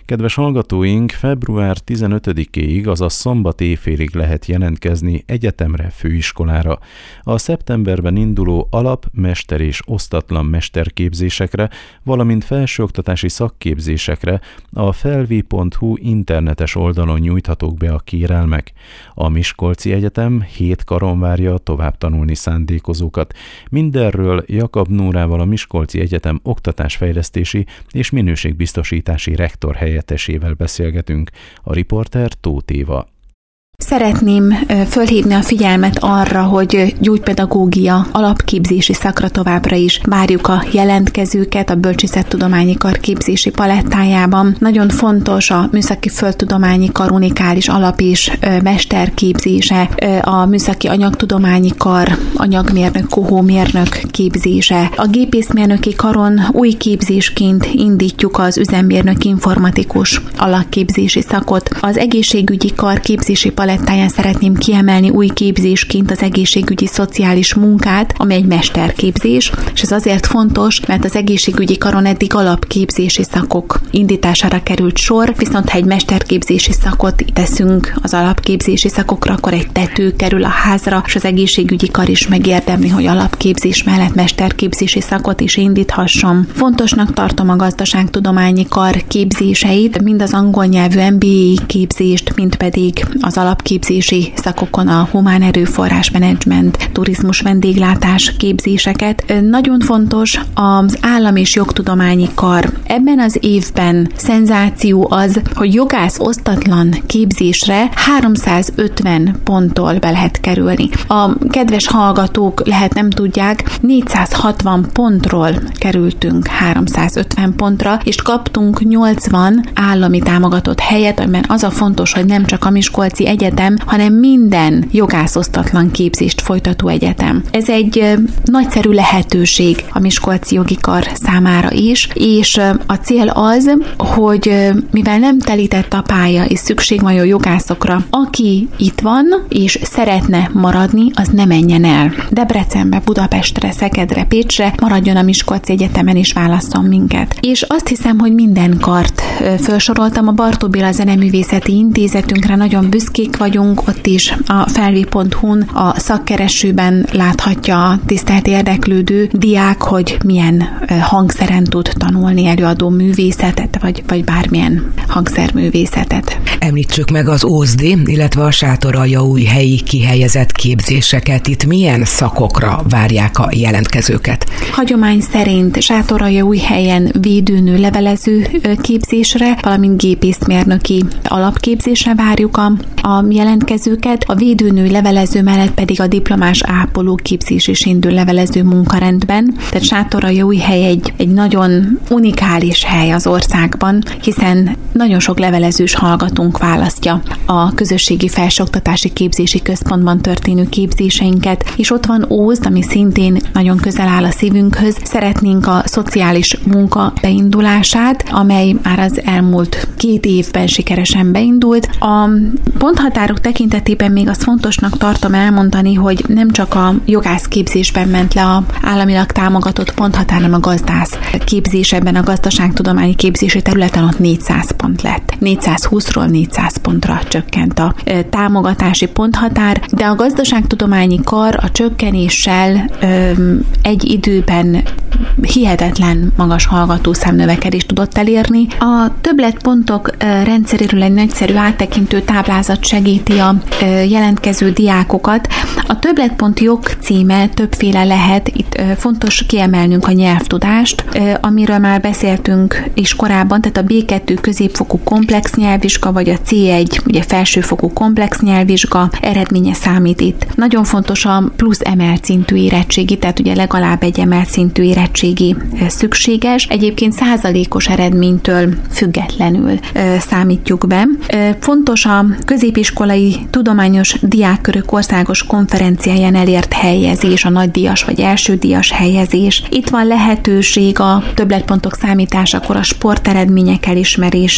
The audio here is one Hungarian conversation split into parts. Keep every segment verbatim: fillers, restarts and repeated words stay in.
Kedves hallgatóink, február tizenötödikéig, azaz szombat éjfélig lehet jelentkezni egyetemre, főiskolára. A szeptemberben induló alap-, mester- és osztatlan mesterképzésekre, valamint felsőoktatási szakképzésekre a felvi pont hu internetes oldalon nyújthatók be a kérelmek. A Miskolci Egyetem hét karon várja a tovább tanulni szándékozókat. Mindenről Jakab Nórával, a Miskolci Egyetem oktatásfejlesztési és minőségbiztosítási rektor helyettesével beszélgetünk. A riporter Tóth Éva. Szeretném fölhívni a figyelmet arra, hogy gyógypedagógia alapképzési szakra továbbra is várjuk a jelentkezőket a Bölcsészettudományi Kar képzési palettájában. Nagyon fontos a Műszaki Földtudományi Kar unikális alap- és mesterképzése, a Műszaki Anyagtudományi Kar anyagmérnök, kohómérnök képzése. A Gépészmérnöki Karon új képzésként indítjuk az üzemmérnök informatikus alapképzési szakot. Az Egészségügyi Kar képzési palettáján szeretném kiemelni új képzésként az egészségügyi szociális munkát, ami egy mesterképzés, és ez azért fontos, mert az egészségügyi karon eddig alapképzési szakok indítására került sor, viszont ha egy mesterképzési szakot teszünk az alapképzési szakokra, akkor egy tető kerül a házra, és az egészségügyi kar is megérdemli, hogy alapképzés mellett mesterképzési szakot is indíthasson. Fontosnak tartom a Gazdaságtudományi Kar képzéseit, mind az angol nyelvű em bé á képzést, mind pedig az alapképzési szakokon a humán erőforrás menedzsment, turizmus, vendéglátás képzéseket. Nagyon fontos az állam- és jogtudományi kar. Ebben az évben szenzáció az, hogy jogász osztatlan képzésre háromszázötven ponttól be lehet kerülni. A kedves hallgatók lehet nem tudják, négyszázhatvan pontról kerültünk háromszázötven pontra, és kaptunk nyolcvan állami támogatott helyet, amiben az a fontos, hogy nem csak a Miskolci Egyetem, hanem minden jogászosztatlan képzést folytató egyetem. Ez egy nagyszerű lehetőség a Miskolci Jogi Kar számára is, és a cél az, hogy mivel nem telített a pálya, és szükség van a jogászokra, aki itt van, és szeretne maradni, az ne menjen el. Debrecenbe, Budapestre, Szegedre, Pécsre, maradjon a Miskolci Egyetemen, és válasszon minket. És azt hiszem, hogy minden kart felsoroltam. A Bartók Béla Zeneművészeti Intézetünkre nagyon büszkék vagyunk, ott is a felvi pont hu-n a szakkeresőben láthatja a tisztelt érdeklődő diák, hogy milyen hangszeren tud tanulni előadó művészetet, vagy, vagy bármilyen hangszerművészetet. Említsük meg az o es dé, illetve a Sátoraljaújhelyi kihelyezett képzéseket. Itt milyen szakokra várják a jelentkezőket? Hagyomány szerint Sátoraljaújhelyen védőnő levelező képzésre, valamint gépészmérnöki alapképzésre várjuk a, a jelentkezőket. A védőnő levelező mellett pedig a diplomás ápoló képzés is indul levelező munkarendben. Tehát Sátoraljaújhely egy, egy nagyon unikális hely az országban, hiszen nagyon sok levelezős hallgatónk választja a közösségi felsőoktatási képzési központban történő képzéseinket, és ott van Ózd, ami szintén nagyon közel áll a szívünkhöz. Szeretnénk a szociális munka beindulását, amely már az elmúlt két évben sikeresen beindult. A ponthatárok tekintetében még azt fontosnak tartom elmondani, hogy nem csak a jogász képzésben ment le a államilag támogatott ponthatár, hanem a gazdász képzésben, a gazdaságtudományi képzési területen ott négyszáz pont lett. négyszázhúszról négyszáz pontra csökkent a támogatási ponthatár, de a Gazdaságtudományi Kar a csökkenéssel öm, egy időben hihetetlen magas hallgatószámnövekedést tudott elérni. A többletpontok rendszeréről egy nagyszerű áttekintő táblázat segíti a jelentkező diákokat. A többletpont jogcíme többféle lehet. Itt fontos kiemelnünk a nyelvtudást, amiről már beszéltünk is korábban, tehát a bé kettő középfokú komplex nyelvvizsga, vagy a cé egy ugye felsőfokú komplex nyelvvizsga eredménye számít itt. Nagyon fontos a plusz emelt szintű érettségi, tehát ugye legalább egy emelt szintű érettségi szükséges. Egyébként százalékos eredménytől függetlenül számítjuk be. Fontos a középiskolai tudományos diákkörök országos konferenciáján elért helyezés, a nagydíjas vagy elsődíjas helyezés. Itt van lehetőség a többletpontok számításakor a sporteredmények elismerésére,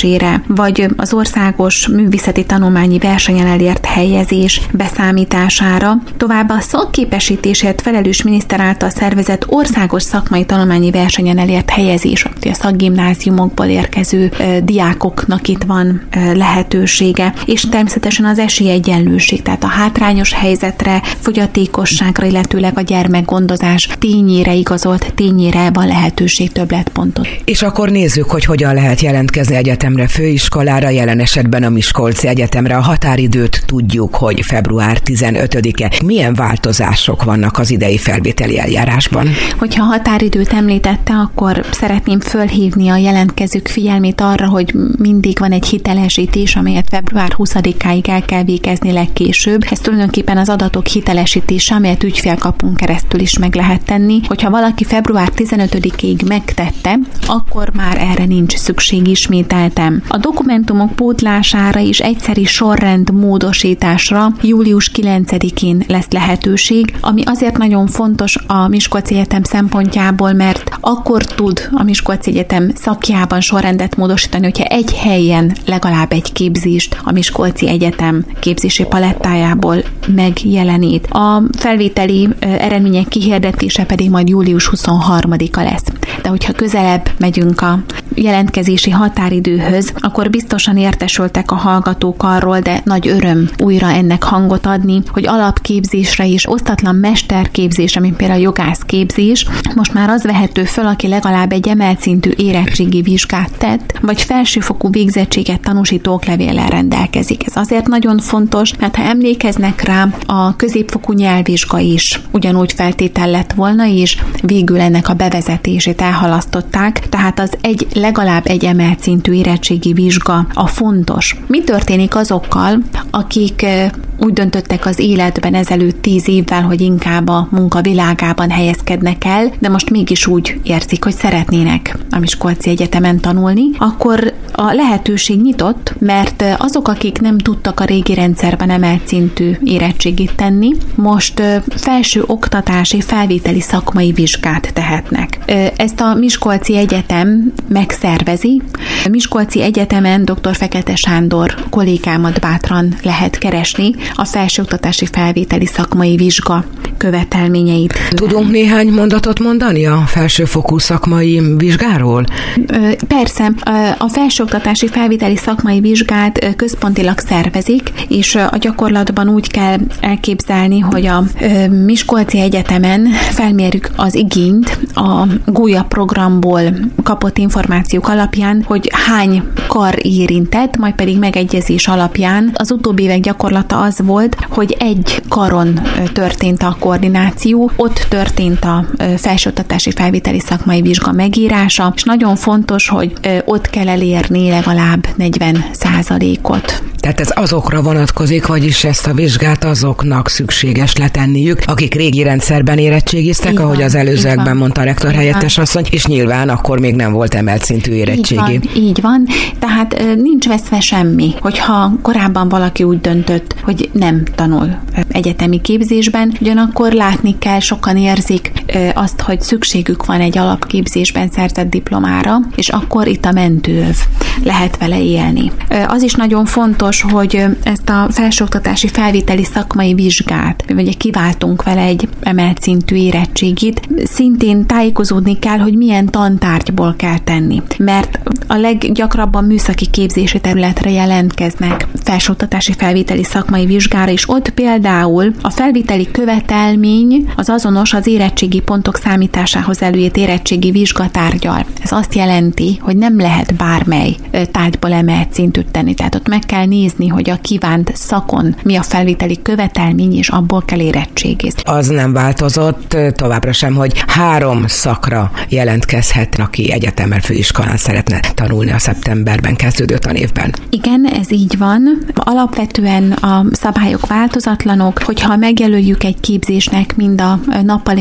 jelentkezésére, vagy az országos művészeti tanulmányi versenyen elért helyezés beszámítására, továbbá a szakképesítésért felelős miniszter által szervezett országos szakmai tanulmányi versenyen elért helyezés, a szakgimnáziumokból érkező diákoknak itt van lehetősége, és természetesen az esélyegyenlőség, tehát a hátrányos helyzetre, fogyatékosságra, illetőleg a gyermekgondozás tényére igazolt tényére van lehetőség többletpontot. És akkor nézzük, hogy hogyan lehet jelentkezni egyetemre, főiskolára, jelen esetben a Miskolci Egyetemre. A határidőt tudjuk, hogy február tizenötödike. Milyen változások vannak az idei felvételi eljárásban? Hogyha határidőt említette, akkor szeretném fölhívni a jelentkezők figyelmét arra, hogy mindig van egy hitelesítés, amelyet február huszadikáig el kell végezni legkésőbb. Ez tulajdonképpen az adatok hitelesítése, amelyet ügyfélkapunk keresztül is meg lehet tenni. Hogyha valaki február tizenötödikéig megtette, akkor már erre nincs szükség ismételtem. A dokumentumok pótlására és egyszeri sorrend módosításra július kilencedikén lesz lehetőség, ami azért nagyon fontos a Miskolci Egyetem szempontjából, mert akkor tud a Miskolci Egyetem szakjában sorrendet módosítani, hogyha egy helyen legalább egy képzést a Miskolci Egyetem képzési palettájából megjelenít. A felvételi eredmények kihirdetése pedig majd július huszonharmadika lesz. De hogyha közelebb megyünk a jelentkezési határidőhöz, akkor biztosan értesültek a hallgatók arról, de nagy öröm újra ennek hangot adni, hogy alapképzésre és osztatlan mesterképzésre, mint például a jogászképzés, most már az vehető föl, aki legalább egy emelt szintű érettségi vizsgát tett, vagy felsőfokú végzettséget tanúsító oklevéllel rendelkezik. Ez azért nagyon fontos, mert ha emlékeznek rá, a középfokú nyelvvizsga is ugyanúgy feltétel lett volna, és végül ennek a bevezetését elhalasztották, tehát az egy legalább egy emelt szintű érettségi vizsga a fontos. Mi történik azokkal, akik úgy döntöttek az életben ezelőtt tíz évvel, hogy inkább a munka világában helyezkednek el, de most mégis úgy érzik, hogy szeretnének a Miskolci Egyetemen tanulni, akkor a lehetőség nyitott, mert azok, akik nem tudtak a régi rendszerben emelt szintű érettségit tenni, most felső oktatási felvételi szakmai vizsgát tehetnek. Ezt a Miskolci Egyetem megszervezi. A Miskolci Egyetemen dr. Fekete Sándor kollégámat bátran lehet keresni a felsőoktatási felvételi szakmai vizsga követelményeit. Tudunk néhány mondatot mondani a felsőfokú szakmai vizsgáról? Persze. A felsőoktatási felvételi szakmai vizsgát központilag szervezik, és a gyakorlatban úgy kell elképzelni, hogy a Miskolci Egyetemen felmérjük az igényt a gólya programból kapott információk alapján, hogy hány kar érintett, majd pedig megegyezés alapján. Az utóbbi évek gyakorlata az volt, hogy egy karon történt a koordináció, ott történt a felsőoktatási felvételi szakmai vizsga megírása, és nagyon fontos, hogy ott kell elérni legalább negyven százalékot. Tehát ez azokra vonatkozik, vagyis ezt a vizsgát azoknak szükséges letenniük, akik régi rendszerben érettségiztek, így ahogy van, az előzőekben mondta a rektor helyettes asszony, és nyilván akkor még nem volt emelt szintű érettségi. Így van, így van. Tehát nincs veszve semmi, hogyha korábban valaki úgy döntött, hogy nem tanul egyetemi képzésben, ugyanakkor látni kell, sokan érzik azt, hogy szükségük van egy alapképzésben szerzett diplomára, és akkor itt a mentőöv, lehet vele élni. Az is nagyon fontos, hogy ezt a felsőoktatási felvételi szakmai vizsgát, vagy kiváltunk vele egy emelt szintű érettségit, szintén tájékozódni kell, hogy milyen tantárgyból kell tenni. Mert a leggyakrabban műszaki képzési területre jelentkeznek felsőoktatási felvételi szakmai vizsgára, és ott például a felvételi követelmény az azonos az érettségi pontok számításához előírt érettségi vizsgatárgyal. Ez azt jelenti, hogy nem lehet bármely tárgyból emelt szintűt tenni. Tehát ott meg kell nézni, hogy a kívánt szakon mi a felvételi követelmény, és abból kell érettségizni. Az nem változott továbbra sem, hogy három szakra jelentkezhet, aki egyetemmel főiskolán szeretne tanulni a szeptemberben kezdődő tanévben. Igen, ez így van. Alapvetően a szabályok változatlanok, hogyha megjelöljük egy képzésnek mind a nappali, mind pedig a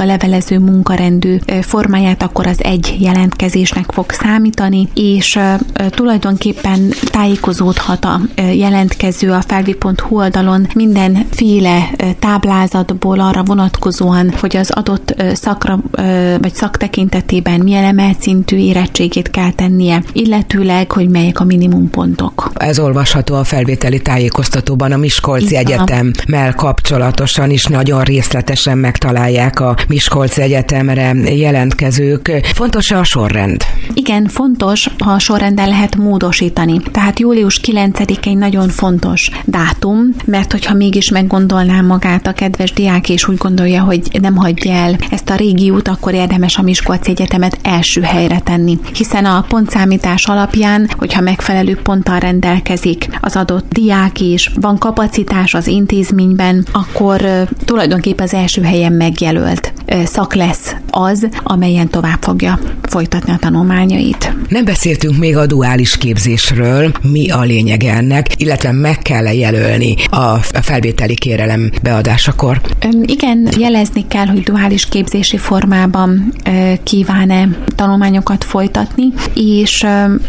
levelező munkarendű formáját, akkor az egy jelentkezésnek fog számítani, és tulajdonképpen tájékozódhat a jelentkező a felvi pont hu oldalon mindenféle táblázatból arra vonatkozóan, hogy az adott szakra vagy szak tekintetében milyen emelt szintű érettségét kell tennie, illetőleg, hogy melyek a minimumpontok. Ez olvasható a felvételi tájékoztatóban, a Miskolci Egyetemmel kapcsolatosan is nagyon részletesen megtalálják a Miskolci Egyetemre jelentkezők. Fontos-e a sorrend? Igen, fontos, ha a sorrenden lehet módosítani. Tehát július kilencedike egy nagyon fontos dátum, mert hogyha mégis meggondolná magát a kedves diák, és úgy gondolja, hogy nem hagyja el ezt a régiót, akkor érdemes a Miskolci Egyetemet első helyre tenni. Hiszen a pontszámítás alapján, hogyha megfelelő ponttal rendelkezik az adott diák és van kapacitás az intézményben, akkor tulajdonképpen az első helyen megjelölt szak lesz az, amelyen tovább fogja folytatni a tanulmányait. Nem beszéltünk még a duális képzésről, mi a lényege ennek, illetve meg kell jelölni a felvételi kérelem beadásakor? Igen, jelezni kell, hogy duális képzési formában kíván-e tanulmányokat folytatni, és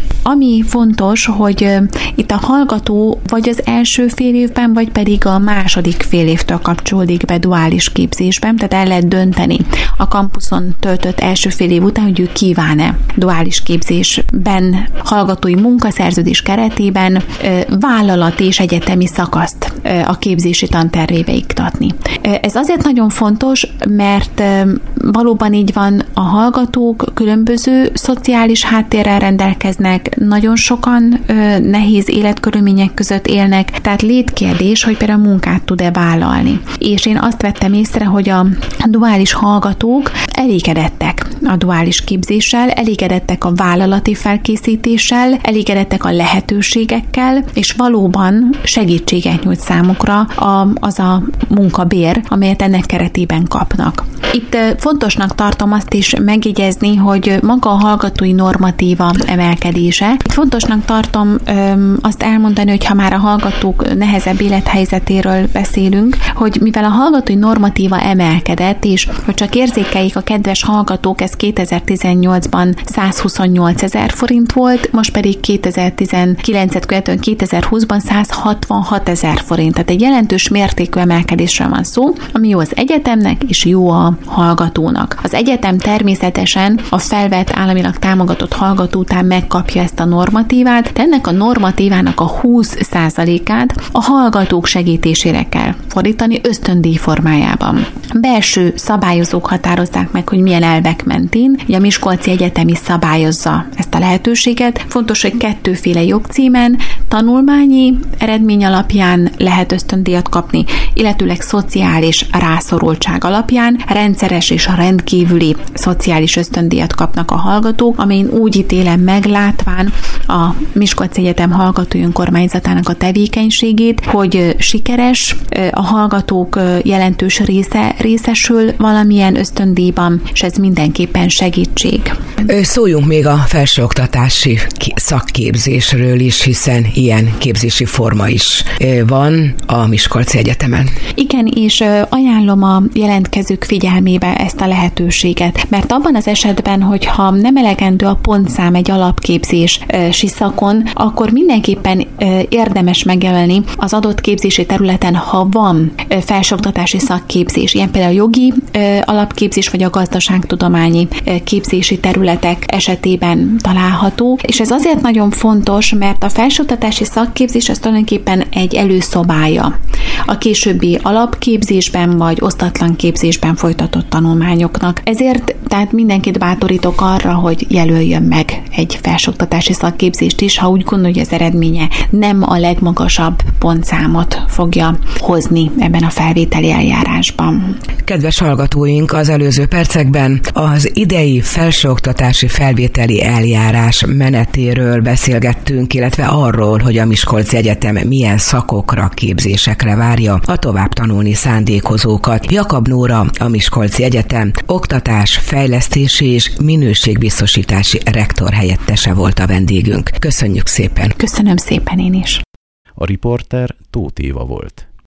ami fontos, hogy itt a hallgató vagy az első fél évben, vagy pedig a második fél évtől kapcsolódik be duális képzésben, tehát el lehet dönteni a kampuszon töltött első fél év után, hogy ő kíván-e duális képzésben, hallgatói munkaszerződés keretében vállalati és egyetemi szakaszt a képzési tantervébe iktatni. Ez azért nagyon fontos, mert valóban így van, a hallgatók különböző szociális háttérrel rendelkeznek, nagyon sokan nehéz életkörülmények között élnek, tehát létkérdés, hogy például munkát tud-e vállalni. És én azt vettem észre, hogy a duális hallgatók elégedettek a duális képzéssel, elégedettek a vállalati felkészítéssel, elégedettek a lehetőségekkel, és valóban segítséget nyújt számukra az a munkabér, amelyet ennek keretében kapnak. Itt fontosnak tartom azt is megjegyezni, hogy maga a hallgatói normatíva emelkedése. Itt fontosnak tartom öm, azt elmondani, hogy ha már a hallgatók nehezebb élethelyzetéről beszélünk, hogy mivel a hallgatói normatíva emelkedett, és hogy csak érzékeljék a kedves hallgatók, ez kétezer-tizennyolcban százhuszonnyolcezer forint volt, most pedig kétezer-tizenkilencet követően kétezer-húszban százhatvanhatezer forint. Tehát egy jelentős mértékű emelkedésről van szó, ami jó az egyetemnek és jó a hallgatónak. Az egyetem természetesen a felvett államilag támogatott hallgató után megkapja ezt a normatívát, de ennek a normatívának a húsz százalékát a hallgatók segítésére kell fordítani ösztöndíj formájában. Belső szabályozók határozzák meg, hogy milyen elvek mentén, ugye a Miskolci Egyetem is szabályozza ezt a lehetőséget. Fontos, hogy kettőféle jogcímen, tanulmányi eredmény alapján lehet ösztöndíjat kapni, illetőleg szociális rászorultság alapján rendszeres és a rendkívüli szociális ösztöndíjat kapnak a hallgatók, amelyen úgy ítélem meg, látván a Miskolci Egyetem hallgatói önkormányzatának a tevékenységét, hogy sikeres, a hallgatók jelentős része részesül valamilyen ösztöndíjban, és ez mindenképpen segítség. Szóljunk még a felsőoktatási szakképzésről is, hiszen ilyen képzési forma is van a Miskolci Egyetemen. Igen, és ajánlom a jelentkezők figyelmébe ezt a lehetőséget, mert abban az esetben, hogyha nem elegendő a pontszám egy alapképzési szakon, akkor mindenképpen érdemes megjelölni az adott képzési területen, ha van felsőoktatási szakképzés, ilyen például a jogi alapképzés vagy a gazdaságtudományi képzési területek esetében található, és ez azért nagyon fontos, mert a felsőoktatási szakképzés az tulajdonképpen egy előszobája a későbbi alapképzésben vagy osztatlan képzésben folytatott tanulmányoknak. Ezért tehát mindenkit bátorítok arra, hogy jelöljön meg egy felsőoktatási szakképzést is, ha úgy gondolja, hogy az eredménye nem a legmagasabb pontszámot fogja hozni ebben a felvételi eljárásban. Kedves hallgatóink, az előző percekben az idei felsőoktatási felvételi eljárás menetéről beszélgettünk, illetve arról, hogy a Miskolci Egyetem milyen szakokra, képzésekre várja a tovább tanulni szándékozókat. Jakab Nóra, a Miskolci Egyetem oktatás, fejlesztési és minőségbiztosítási rektor helyettese volt a vendégünk. Köszönjük szépen! Köszönöm szépen én is! A riporter Tóth Éva volt.